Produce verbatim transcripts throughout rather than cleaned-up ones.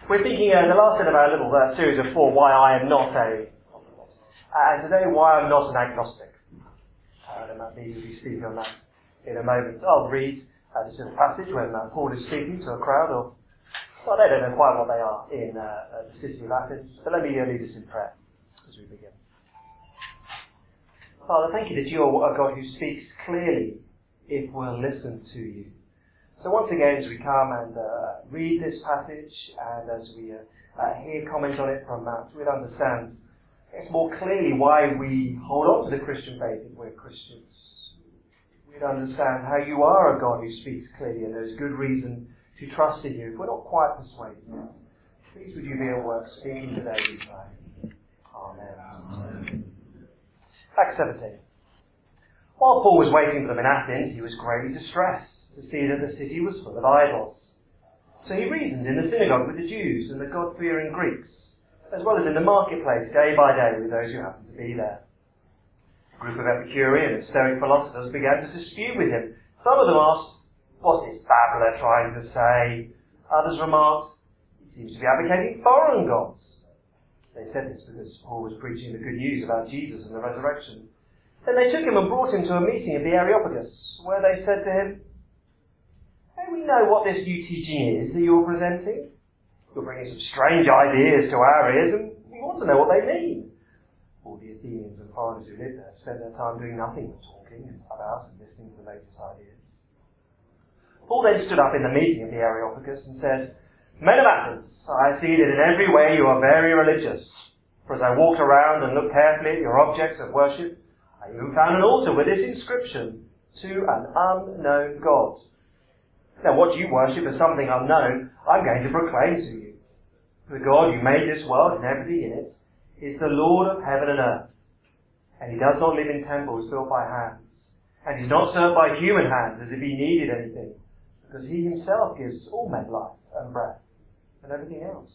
We're thinking in uh, the last set of our little uh, series of four, why I am not a, and today why I'm not an agnostic. Uh, and Matt Needy will be speaking on that in a moment. I'll read uh, this little passage when uh, Paul is speaking to a crowd of, well, they don't know quite what they are in uh, uh, the city of Athens, but let me uh, lead us in prayer as we begin. Father, thank you that you're a God who speaks clearly if we'll listen to you. So once again, as we come and uh, read this passage, and as we uh, uh, hear comments on it from Matt, we'll understand it's more clearly why we hold on to the Christian faith if we're Christians. We'll understand how you are a God who speaks clearly, and there's good reason to trust in you if we're not quite persuaded yet. Please would you be at work speaking today, we pray. Amen. Amen. Acts seventeen. While Paul was waiting for them in Athens, he was greatly distressed to see that the city was full of idols. So he reasoned in the synagogue with the Jews and the God-fearing Greeks, as well as in the marketplace day by day with those who happened to be there. A group of Epicurean and Stoic philosophers began to dispute with him. Some of them asked, "What's this babbler trying to say?" Others remarked, "He seems to be advocating foreign gods." They said this because Paul was preaching the good news about Jesus and the resurrection. Then they took him and brought him to a meeting of the Areopagus, where they said to him, "Hey, we know what this new teaching is that you're presenting. You're bringing some strange ideas to our ears, and we want to know what they mean." All the Athenians and foreigners who lived there spent their time doing nothing but talking about and listening to the latest ideas. Paul then stood up in the meeting of the Areopagus and said, "Men of Athens, I see that in every way you are very religious. For as I walked around and looked carefully at your objects of worship, I even found an altar with this inscription, 'To an unknown God.' Now what you worship as something unknown, I'm going to proclaim to you. The God who made this world and everything in it is the Lord of heaven and earth. And he does not live in temples built by hands. And he's not served by human hands as if he needed anything, because he himself gives all men life and breath and everything else.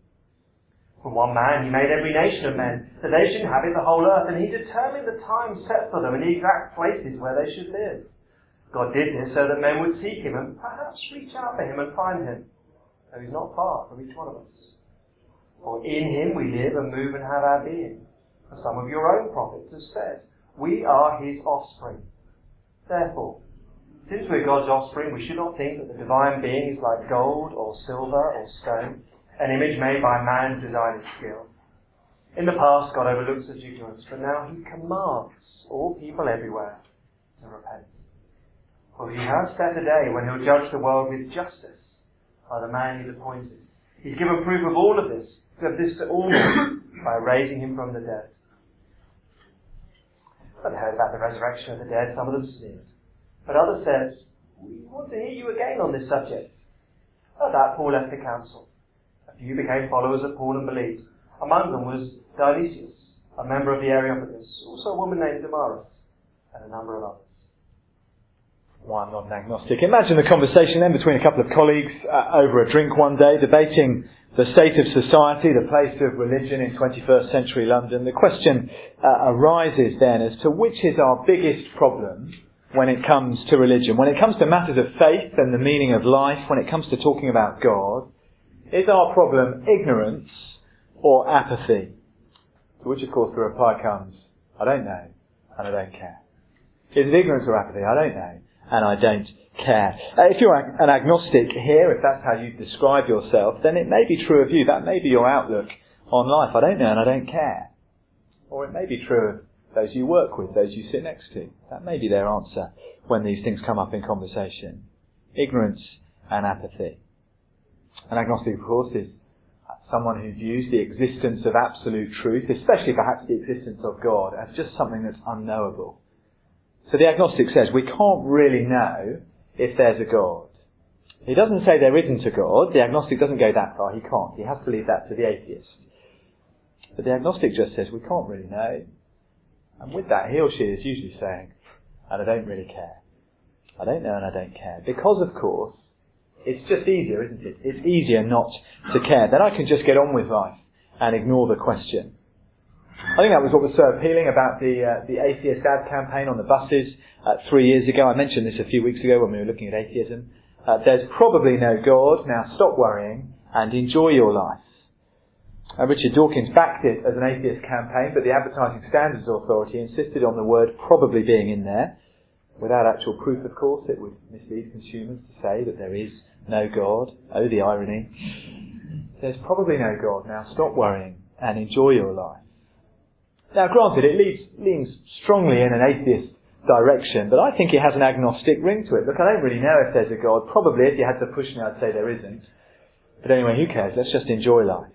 From one man he made every nation of men, that they should inhabit the whole earth, and he determined the time set for them and the exact places where they should live. God did this so that men would seek him and perhaps reach out for him and find him, though he's not far from each one of us. For in him we live and move and have our being. As some of your own prophets have said, we are his offspring. Therefore, since we're God's offspring, we should not think that the divine being is like gold or silver or stone, an image made by man's design and skill. In the past, God overlooked such ignorance, but now he commands all people everywhere to repent. For he has set a day when he'll judge the world with justice by the man he's appointed. He's given proof of all of this, of this to all men, by raising him from the dead. When they heard about the resurrection of the dead, some of them sneered. But others said, "We want to hear you again on this subject." At that, Paul left the council. A few became followers of Paul and believed. Among them was Dionysius, a member of the Areopagus, also a woman named Damaris, and a number of others. Why I'm not an agnostic. Imagine the conversation then between a couple of colleagues uh, over a drink one day, debating the state of society, the place of religion in twenty-first century London. The question uh, arises then as to which is our biggest problem when it comes to religion. When it comes to matters of faith and the meaning of life, when it comes to talking about God, is our problem ignorance or apathy? To which, of course, the reply comes, I don't know, and I don't care. Is it ignorance or apathy? I don't know, and I don't care. Uh, if you're an agnostic here, if that's how you describe yourself, then it may be true of you. That may be your outlook on life. I don't know and I don't care. Or it may be true of those you work with, those you sit next to. That may be their answer when these things come up in conversation. Ignorance and apathy. An agnostic, of course, is someone who views the existence of absolute truth, especially perhaps the existence of God, as just something that's unknowable. So the agnostic says we can't really know if there's a God. He doesn't say there isn't a God. The agnostic doesn't go that far. He can't. He has to leave that to the atheist. But the agnostic just says we can't really know. And with that, he or she is usually saying, and I don't really care. I don't know and I don't care. Because, of course, it's just easier, isn't it? It's easier not to care. Then I can just get on with life and ignore the question. I think that was what was so appealing about the uh, the atheist ad campaign on the buses uh, three years ago. I mentioned this a few weeks ago when we were looking at atheism. Uh, there's probably no God. Now stop worrying and enjoy your life. Uh, Richard Dawkins backed it as an atheist campaign, but the Advertising Standards Authority insisted on the word probably being in there. Without actual proof, of course, it would mislead consumers to say that there is no God. Oh, the irony. There's probably no God. Now stop worrying and enjoy your life. Now, granted, it leads, leans strongly in an atheist direction, but I think it has an agnostic ring to it. Look, I don't really know if there's a God. Probably, if you had to push me, I'd say there isn't. But anyway, who cares? Let's just enjoy life.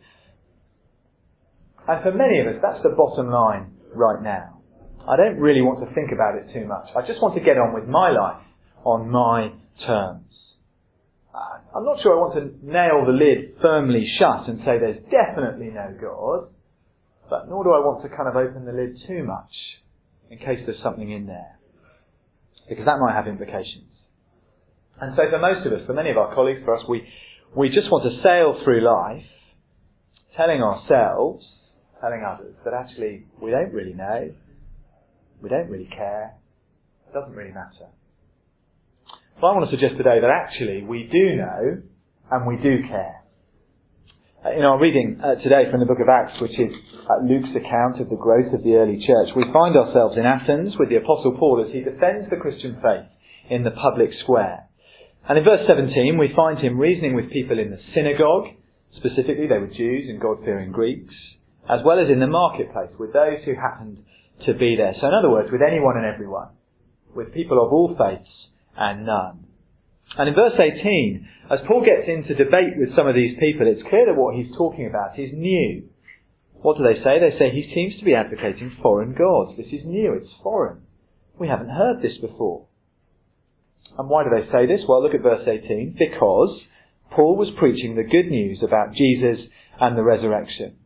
And for many of us, that's the bottom line right now. I don't really want to think about it too much. I just want to get on with my life on my terms. Uh, I'm not sure I want to nail the lid firmly shut and say there's definitely no God, but nor do I want to kind of open the lid too much in case there's something in there, because that might have implications. And so for most of us, for many of our colleagues, for us, we, we just want to sail through life telling ourselves, telling others that actually we don't really know, we don't really care, it doesn't really matter. So I want to suggest today that actually we do know and we do care. Uh, in our reading uh, today from the book of Acts, which is uh, Luke's account of the growth of the early church, we find ourselves in Athens with the Apostle Paul as he defends the Christian faith in the public square. And in verse seventeen we find him reasoning with people in the synagogue, specifically they were Jews and God-fearing Greeks, as well as in the marketplace with those who happened to be there. So in other words, with anyone and everyone, with people of all faiths and none. And in verse eighteen, as Paul gets into debate with some of these people, it's clear that what he's talking about is new. What do they say? They say he seems to be advocating foreign gods. This is new, it's foreign. We haven't heard this before. And why do they say this? Well, look at verse eighteen. Because Paul was preaching the good news about Jesus and the resurrection.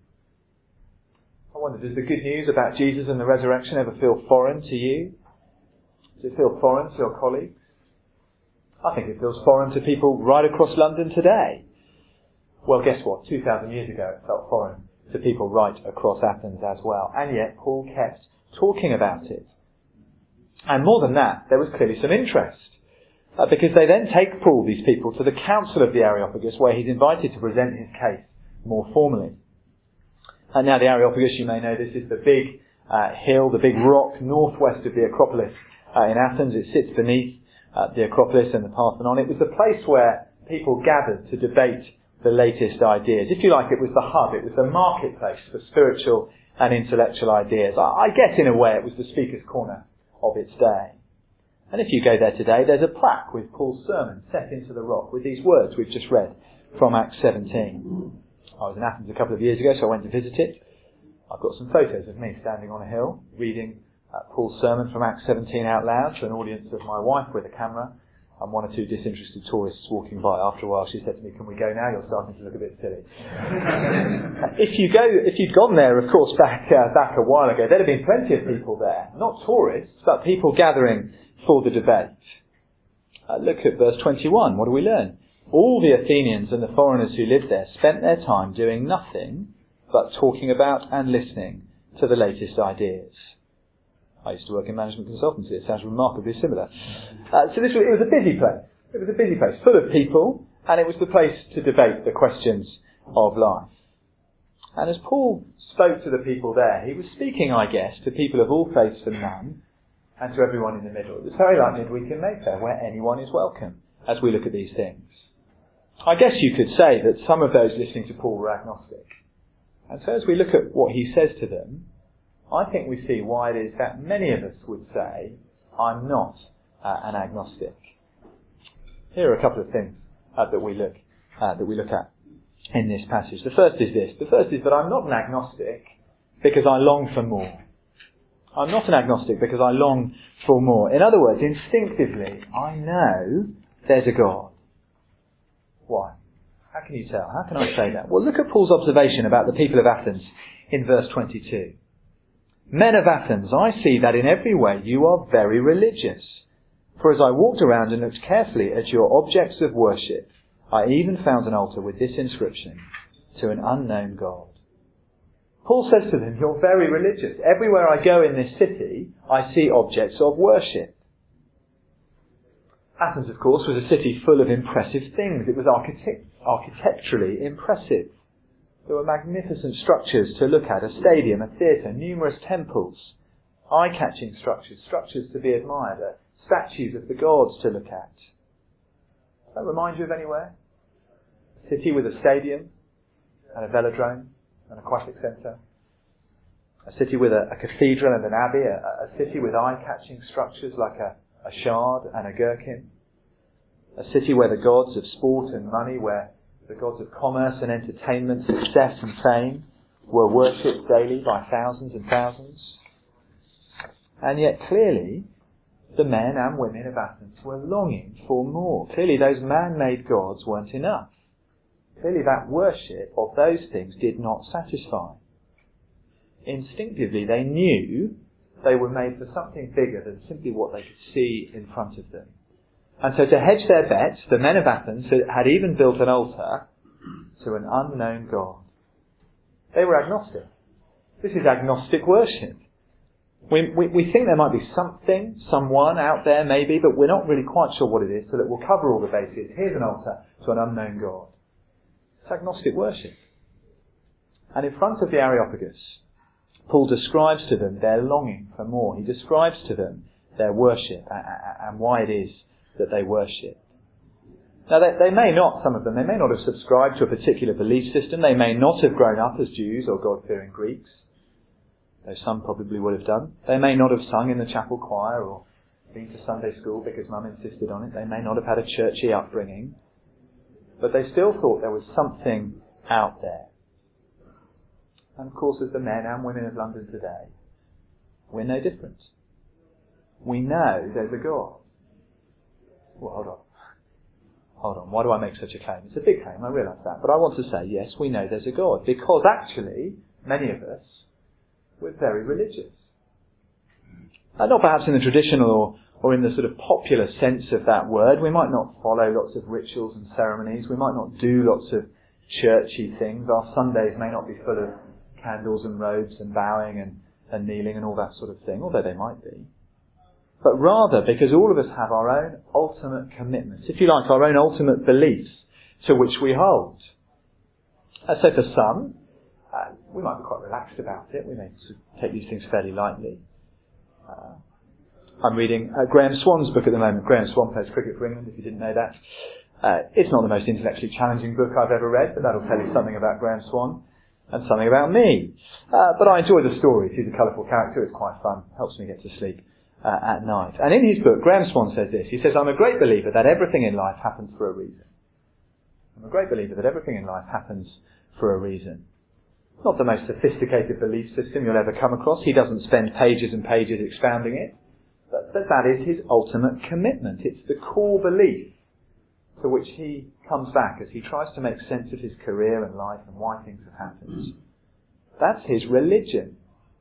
I wonder, does the good news about Jesus and the resurrection ever feel foreign to you? Does it feel foreign to your colleagues? I think it feels foreign to people right across London today. Well, guess what? two thousand years ago it felt foreign to people right across Athens as well. And yet Paul kept talking about it. And more than that, there was clearly some interest. Uh, because they then take Paul, these people, to the council of the Areopagus, where he's invited to present his case more formally. And now the Areopagus, you may know, this is the big uh, hill, the big rock northwest of the Acropolis uh, in Athens. It sits beneath uh, the Acropolis and the Parthenon. It was the place where people gathered to debate the latest ideas. If you like, it was the hub, it was the marketplace for spiritual and intellectual ideas. I, I guess in a way it was the speaker's corner of its day. And if you go there today, there's a plaque with Paul's sermon set into the rock with these words we've just read from Acts seventeen. I was in Athens a couple of years ago, so I went to visit it. I've got some photos of me standing on a hill reading uh, Paul's sermon from Acts seventeen out loud to an audience of my wife with a camera and one or two disinterested tourists walking by. After a while she said to me, "Can we go now? You're starting to look a bit silly." if you go, if you'd gone there, of course, back uh, back a while ago, there'd have been plenty of people there. Not tourists, but people gathering for the debate. Uh, look at verse twenty-one. What do we learn? All the Athenians and the foreigners who lived there spent their time doing nothing but talking about and listening to the latest ideas. I used to work in management consultancy. It sounds remarkably similar. Uh, so this was, it was a busy place. It was a busy place, full of people, and it was the place to debate the questions of life. And as Paul spoke to the people there, he was speaking, I guess, to people of all faiths and none, and to everyone in the middle. It was very like midweek in Mayfair, where anyone is welcome, as we look at these things. I guess you could say that some of those listening to Paul were agnostic. And so as we look at what he says to them, I think we see why it is that many of us would say, I'm not uh, an agnostic. Here are a couple of things uh, that we look uh, that we look at in this passage. The first is this. The first is that I'm not an agnostic because I long for more. I'm not an agnostic because I long for more. In other words, instinctively, I know there's a God. Why? How can you tell? How can I say that? Well, look at Paul's observation about the people of Athens in verse twenty-two. Men of Athens, I see that in every way you are very religious. For as I walked around and looked carefully at your objects of worship, I even found an altar with this inscription, to an unknown God. Paul says to them, you're very religious. Everywhere I go in this city, I see objects of worship. Athens, of course, was a city full of impressive things. It was architect- architecturally impressive. There were magnificent structures to look at, a stadium, a theatre, numerous temples, eye-catching structures, structures to be admired, uh, statues of the gods to look at. Does that remind you of anywhere? A city with a stadium and a velodrome, an aquatic centre. A city with a, a cathedral and an abbey, a, a city with eye-catching structures like a, a shard and a gherkin. A city where the gods of sport and money, where the gods of commerce and entertainment, success and fame were worshipped daily by thousands and thousands. And yet clearly, the men and women of Athens were longing for more. Clearly those man-made gods weren't enough. Clearly that worship of those things did not satisfy. Instinctively they knew they were made for something bigger than simply what they could see in front of them. And so to hedge their bets, the men of Athens had even built an altar to an unknown god. They were agnostic. This is agnostic worship. We, we, we think there might be something, someone out there maybe, but we're not really quite sure what it is, so that we'll cover all the bases. Here's an altar to an unknown god. It's agnostic worship. And in front of the Areopagus, Paul describes to them their longing for more. He describes to them their worship and why it is that they worship. Now they, they may not, some of them, they may not have subscribed to a particular belief system. They may not have grown up as Jews or God-fearing Greeks, though some probably would have done. They may not have sung in the chapel choir or been to Sunday school because mum insisted on it. They may not have had a churchy upbringing. But they still thought there was something out there. And of course, as the men and women of London today, we're no different. We know there's a God. Well, hold on. Hold on. Why do I make such a claim? It's a big claim, I realise that. But I want to say, yes, we know there's a God. Because actually, many of us, we're very religious. And not perhaps in the traditional or, or in the sort of popular sense of that word. We might not follow lots of rituals and ceremonies. We might not do lots of churchy things. Our Sundays may not be full of candles and robes and bowing and, and kneeling and all that sort of thing, although they might be. But rather, because all of us have our own ultimate commitments, if you like, our own ultimate beliefs to which we hold. Uh, so for some, uh, we might be quite relaxed about it. We may sort of take these things fairly lightly. Uh, I'm reading uh, Graham Swan's book at the moment. Graham Swan plays cricket for England, if you didn't know that. Uh, it's not the most intellectually challenging book I've ever read, but that'll tell you something about Graham Swan and something about me. Uh, but I enjoy the story. He's a colourful character. It's quite fun. Helps me get to sleep Uh, at night. And in his book, Graham Swan says this. He says, I'm a great believer that everything in life happens for a reason. I'm a great believer that everything in life happens for a reason. Not the most sophisticated belief system you'll ever come across. He doesn't spend pages and pages expounding it. But, but that is his ultimate commitment. It's the core belief to which he comes back as he tries to make sense of his career and life and why things have happened. That's his religion.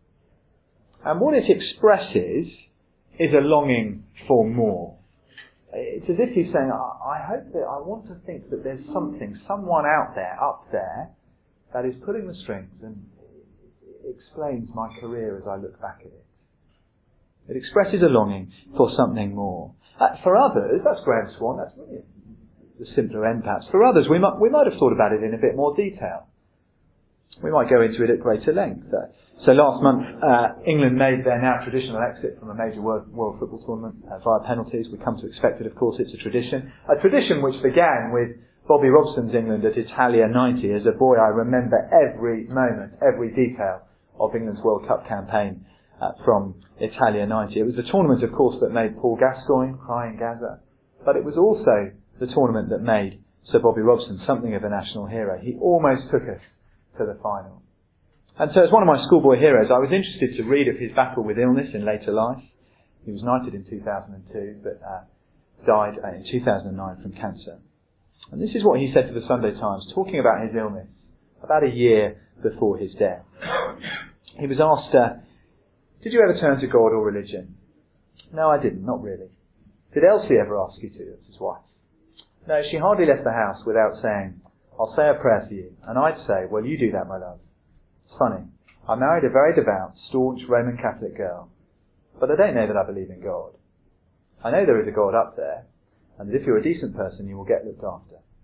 And what it expresses is a longing for more. It's as if he's saying, I, I hope that, I want to think that there's something, someone out there, up there, that is pulling the strings and explains my career as I look back at it. It expresses a longing for something more. Uh, for others, that's Graham Swan, that's really the simpler end perhaps. For others, we might, we might have thought about it in a bit more detail. We might go into it at greater length. Uh, So last month, uh, England made their now traditional exit from a major world, world football tournament uh, via penalties. We come to expect it, of course, it's a tradition. A tradition which began with Bobby Robson's England at Italia ninety. As a boy, I remember every moment, every detail of England's World Cup campaign uh, from Italia ninety. It was the tournament, of course, that made Paul Gascoigne cry in Gaza. But it was also the tournament that made Sir Bobby Robson something of a national hero. He almost took us to the final. And so as one of my schoolboy heroes, I was interested to read of his battle with illness in later life. He was knighted in two thousand two, but uh, died uh, in two thousand nine from cancer. And this is what he said to the Sunday Times, talking about his illness, about a year before his death. He was asked, uh, did you ever turn to God or religion? No, I didn't, not really. Did Elsie ever ask you to? That's his wife. No, she hardly left the house without saying, I'll say a prayer for you. And I'd say, well, you do that, my love. Funny. I married a very devout, staunch Roman Catholic girl, but I don't know that I believe in God. I know there is a God up there, and that if you're a decent person, you will get looked after.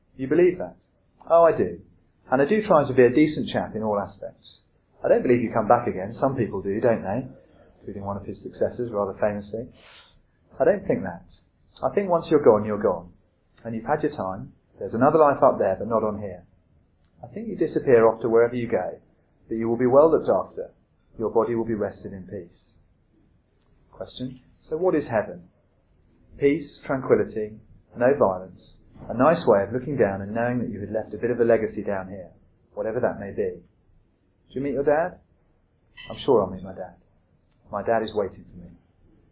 You believe that? Oh, I do. And I do try to be a decent chap in all aspects. I don't believe you come back again. Some people do, don't they? Including one of his successors, rather famously. I don't think that. I think once you're gone, you're gone. And you've had your time. There's another life up there, but not on here. I think you disappear off to wherever you go, that you will be well looked after. Your body will be rested in peace. Question. So what is heaven? Peace, tranquility, no violence. A nice way of looking down and knowing that you had left a bit of a legacy down here, whatever that may be. Do you meet your dad? I'm sure I'll meet my dad. My dad is waiting for me.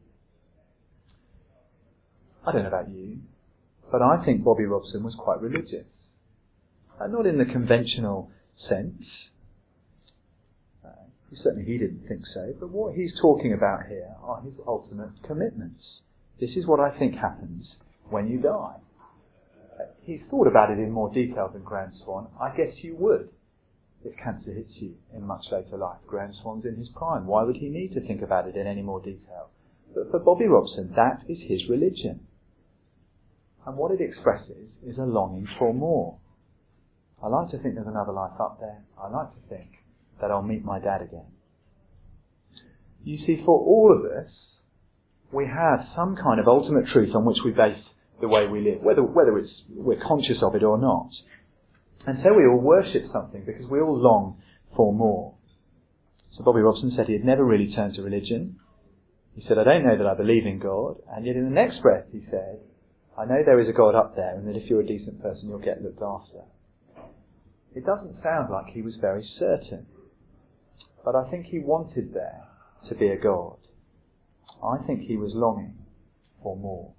I don't know about you, but I think Bobby Robson was quite religious. And not in the conventional sense. Uh, certainly he didn't think so, but what he's talking about here are his ultimate commitments. This is what I think happens when you die. Uh, he's thought about it in more detail than Graham Swan. I guess you would, if cancer hits you in much later life. Graham Swan's in his prime. Why would he need to think about it in any more detail? But for Bobby Robson, that is his religion. And what it expresses is a longing for more. I like to think there's another life up there. I like to think that I'll meet my dad again. You see, for all of us, we have some kind of ultimate truth on which we base the way we live, whether whether it's we're conscious of it or not. And so we all worship something because we all long for more. So Bobby Robson said he had never really turned to religion. He said, I don't know that I believe in God. And yet in the next breath he said, I know there is a God up there and that if you're a decent person you'll get looked after. It doesn't sound like he was very certain. But I think he wanted there to be a God. I think he was longing for more.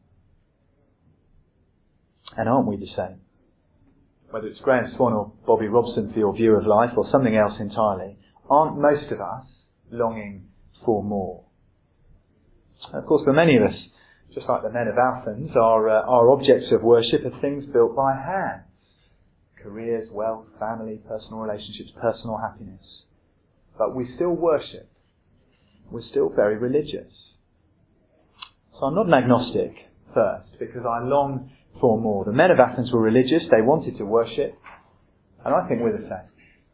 And aren't we the same? Whether it's Graham Swan or Bobby Robson for your view of life or something else entirely, aren't most of us longing for more? And of course, for many of us, just like the men of Athens, our, uh, our objects of worship are things built by hands. Careers, wealth, family, personal relationships, personal happiness. But we still worship. We're still very religious. So I'm not an agnostic, first, because I long for more. The men of Athens were religious, they wanted to worship, and I think we're the same.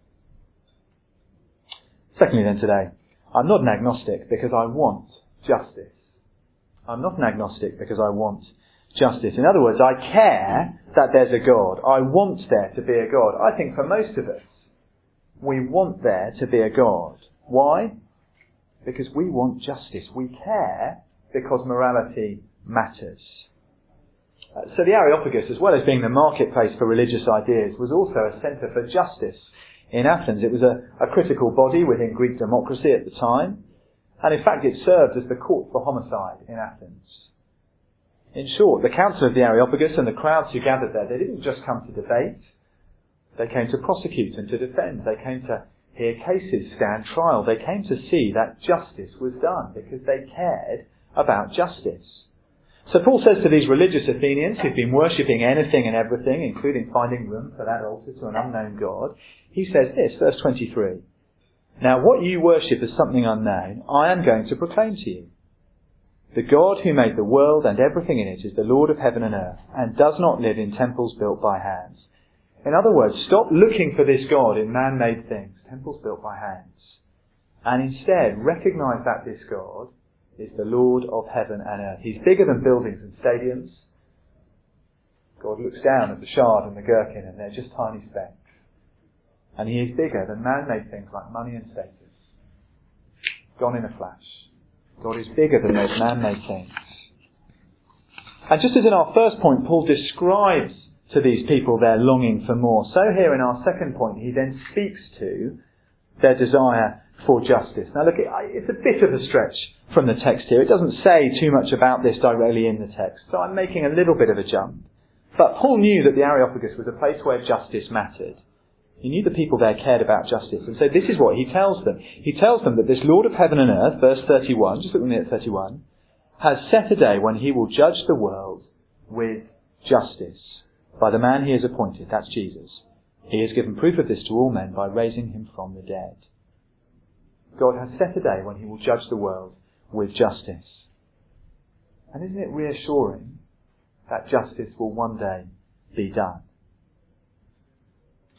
Secondly then today, I'm not an agnostic because I want justice. I'm not an agnostic because I want justice. In other words, I care that there's a God. I want there to be a God. I think for most of us, we want there to be a God. Why? Because we want justice. We care because morality matters. Uh, so the Areopagus, as well as being the marketplace for religious ideas, was also a centre for justice in Athens. It was a, a critical body within Greek democracy at the time. And in fact, it served as the court for homicide in Athens. In short, the council of the Areopagus and the crowds who gathered there, they didn't just come to debate. They came to prosecute and to defend. They came to hear cases, stand trial. They came to see that justice was done because they cared about justice. So Paul says to these religious Athenians who've been worshipping anything and everything, including finding room for that altar to an unknown God, he says this, verse twenty-three. Now what you worship as something unknown, I am going to proclaim to you. The God who made the world and everything in it is the Lord of heaven and earth, and does not live in temples built by hands. In other words, stop looking for this God in man-made things, temples built by hands, and instead recognise that this God is the Lord of heaven and earth. He's bigger than buildings and stadiums. God looks down at the Shard and the Gherkin and they're just tiny specks. And he is bigger than man-made things like money and status. Gone in a flash. God is bigger than those man-made things. And just as in our first point, Paul describes to these people their longing for more, so here in our second point, he then speaks to their desire for justice. Now look, it's a bit of a stretch from the text here. It doesn't say too much about this directly in the text, so I'm making a little bit of a jump. But Paul knew that the Areopagus was a place where justice mattered. He knew the people there cared about justice. And so this is what he tells them. He tells them that this Lord of heaven and earth, verse thirty-one, just look with me at thirty-one, has set a day when he will judge the world with justice by the man he has appointed. That's Jesus. He has given proof of this to all men by raising him from the dead. God has set a day when he will judge the world with justice. And isn't it reassuring that justice will one day be done?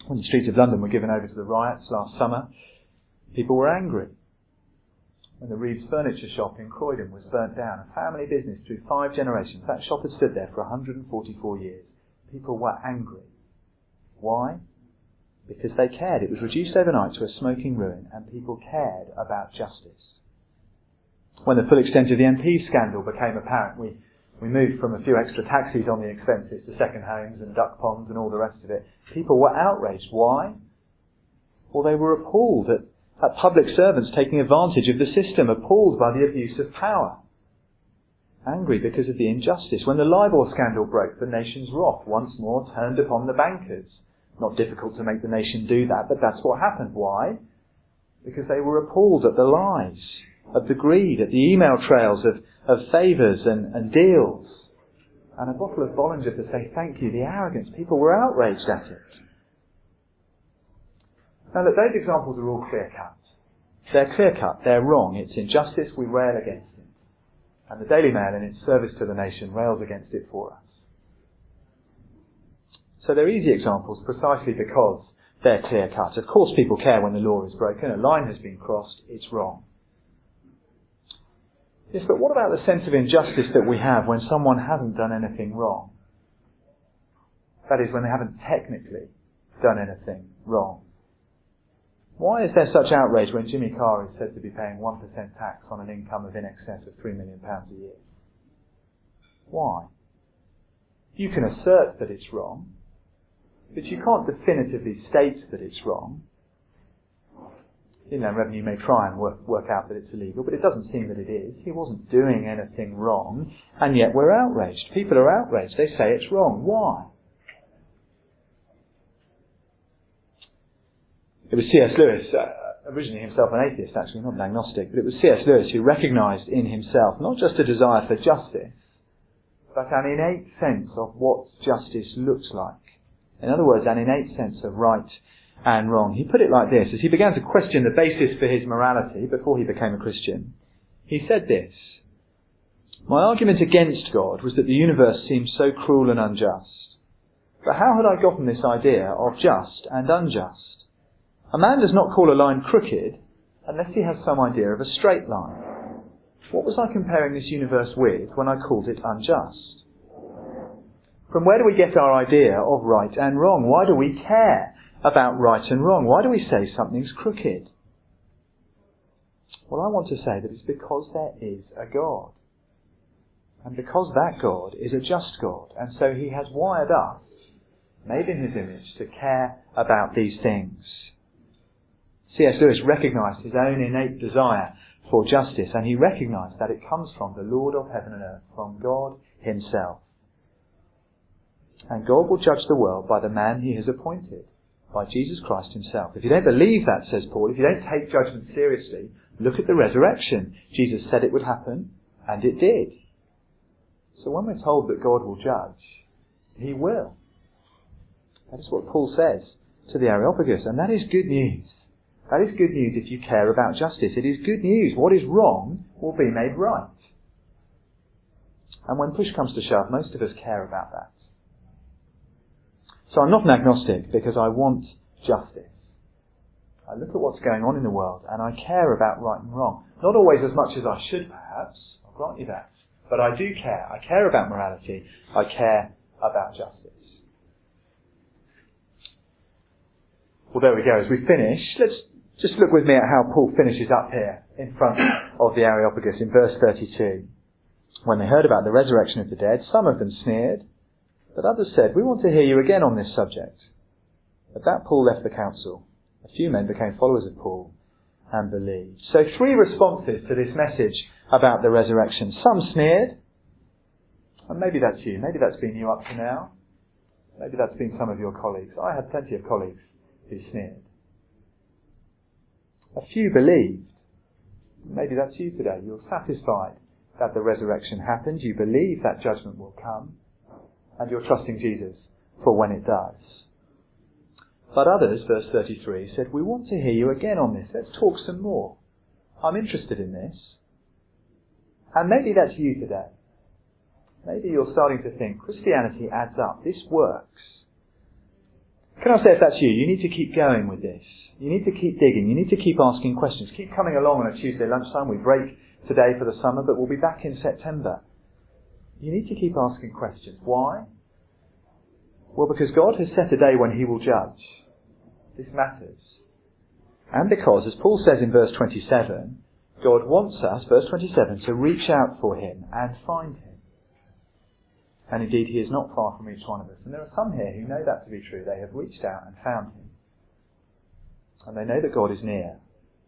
When the streets of London were given over to the riots last summer, people were angry. When the Reeves furniture shop in Croydon was burnt down, a family business through five generations, that shop had stood there for one hundred forty-four years. People were angry. Why? Because they cared. It was reduced overnight to a smoking ruin, and people cared about justice. When the full extent of the M P scandal became apparent, we, we moved from a few extra taxis on the expenses to second homes and duck ponds and all the rest of it. People were outraged. Why? Well, they were appalled at, at public servants taking advantage of the system, appalled by the abuse of power. Angry because of the injustice. When the LIBOR scandal broke, the nation's wrath once more turned upon the bankers. Not difficult to make the nation do that, but that's what happened. Why? Because they were appalled at the lies, at the greed, at the email trails of, of favours and, and deals. And a bottle of Bollinger to say thank you, the arrogance. People were outraged at it. Now look, those examples are all clear-cut. They're clear-cut, they're wrong. It's injustice, we rail against it. And the Daily Mail, in its service to the nation, rails against it for us. So they're easy examples precisely because they're clear-cut. Of course people care when the law is broken, a line has been crossed, it's wrong. Yes, but what about the sense of injustice that we have when someone hasn't done anything wrong? That is, when they haven't technically done anything wrong. Why is there such outrage when Jimmy Carr is said to be paying one percent tax on an income of in excess of three million pounds a year? Why? You can assert that it's wrong, but you can't definitively state that it's wrong. Inland Revenue may try and work, work out that it's illegal, but it doesn't seem that it is. He wasn't doing anything wrong, and yet we're outraged. People are outraged. They say it's wrong. Why? It was C S Lewis, uh, originally himself an atheist actually, not an agnostic, but it was C S Lewis who recognised in himself not just a desire for justice, but an innate sense of what justice looks like. In other words, an innate sense of right and wrong. He put it like this, as he began to question the basis for his morality before he became a Christian. He said this: "My argument against God was that the universe seemed so cruel and unjust. But how had I gotten this idea of just and unjust? A man does not call a line crooked unless he has some idea of a straight line. What was I comparing this universe with when I called it unjust? From where do we get our idea of right and wrong? Why do we care about right and wrong? Why do we say something's crooked? Well, I want to say that it's because there is a God. And because that God is a just God. And so he has wired us, made in his image, to care about these things." C S Lewis recognised his own innate desire for justice, and he recognised that it comes from the Lord of heaven and earth, from God himself. And God will judge the world by the man he has appointed, by Jesus Christ himself. If you don't believe that, says Paul, if you don't take judgment seriously, look at the resurrection. Jesus said it would happen, and it did. So when we're told that God will judge, he will. That is what Paul says to the Areopagus, and that is good news. That is good news if you care about justice. It is good news. What is wrong will be made right. And when push comes to shove, most of us care about that. So I'm not an agnostic because I want justice. I look at what's going on in the world and I care about right and wrong. Not always as much as I should, perhaps. I'll grant you that. But I do care. I care about morality. I care about justice. Well, there we go. As we finish, let's just look with me at how Paul finishes up here in front of the Areopagus in verse thirty-two. "When they heard about the resurrection of the dead, some of them sneered, but others said, 'We want to hear you again on this subject.' At that Paul left the council. A few men became followers of Paul and believed." So three responses to this message about the resurrection. Some sneered, and maybe that's you. Maybe that's been you up to now. Maybe that's been some of your colleagues. I had plenty of colleagues who sneered. A few believed. Maybe that's you today. You're satisfied that the resurrection happened. You believe that judgment will come. And you're trusting Jesus for when it does. But others, verse thirty-three, said, "We want to hear you again on this. Let's talk some more. I'm interested in this." And maybe that's you today. Maybe you're starting to think, Christianity adds up. This works. Can I say, if that's you, you need to keep going with this. You need to keep digging. You need to keep asking questions. Keep coming along on a Tuesday lunchtime. We break today for the summer, but we'll be back in September. You need to keep asking questions. Why? Well, because God has set a day when He will judge. This matters. And because, as Paul says in verse twenty-seven, God wants us, verse twenty-seven, to reach out for Him and find Him. And indeed, He is not far from each one of us. And there are some here who know that to be true. They have reached out and found Him. And they know that God is near.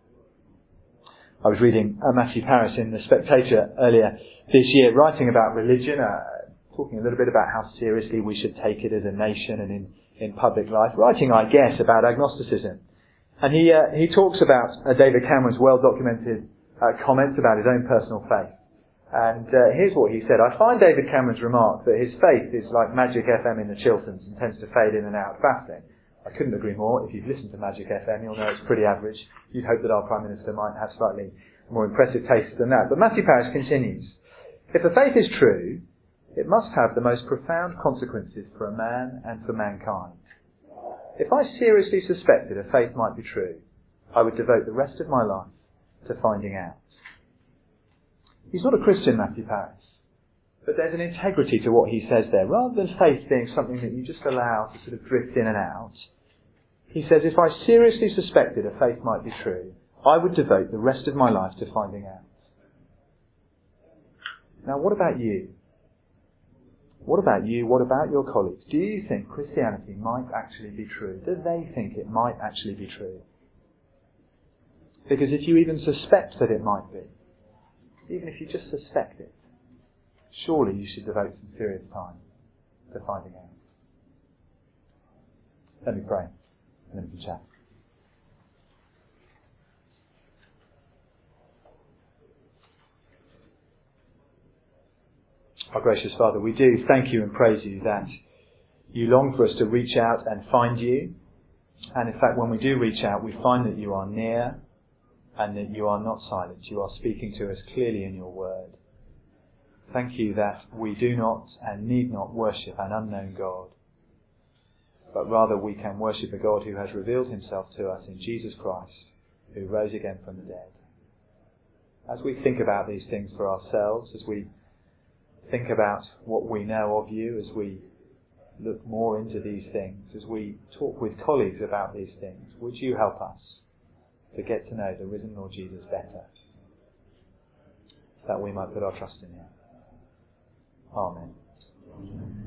I was reading uh, Matthew Parris in The Spectator earlier this year, writing about religion, uh, talking a little bit about how seriously we should take it as a nation and in, in public life, writing, I guess, about agnosticism. And he uh, he talks about uh, David Cameron's well-documented uh, comments about his own personal faith. And uh, here's what he said. I find David Cameron's remark that his faith is like Magic F M in the Chilterns and tends to fade in and out fasting. I couldn't agree more. If you've listened to Magic F M, you'll know it's pretty average. You'd hope that our Prime Minister might have slightly more impressive taste than that. But Matthew Parris continues. If the faith is true, it must have the most profound consequences for a man and for mankind. If I seriously suspected a faith might be true, I would devote the rest of my life to finding out. He's not a Christian, Matthew Parris. But there's an integrity to what he says there. Rather than faith being something that you just allow to sort of drift in and out, he says, if I seriously suspected a faith might be true, I would devote the rest of my life to finding out. Now, what about you? What about you? What about your colleagues? Do you think Christianity might actually be true? Do they think it might actually be true? Because if you even suspect that it might be, even if you just suspect it, surely you should devote some serious time to finding out. Let me pray, and then we can chat. Our gracious Father, we do thank you and praise you that you long for us to reach out and find you. And in fact, when we do reach out, we find that you are near and that you are not silent. You are speaking to us clearly in your word. Thank you that we do not and need not worship an unknown God, but rather we can worship a God who has revealed himself to us in Jesus Christ, who rose again from the dead. As we think about these things for ourselves, as we think about what we know of you, as we look more into these things, as we talk with colleagues about these things, would you help us to get to know the risen Lord Jesus better, that we might put our trust in him. Amen.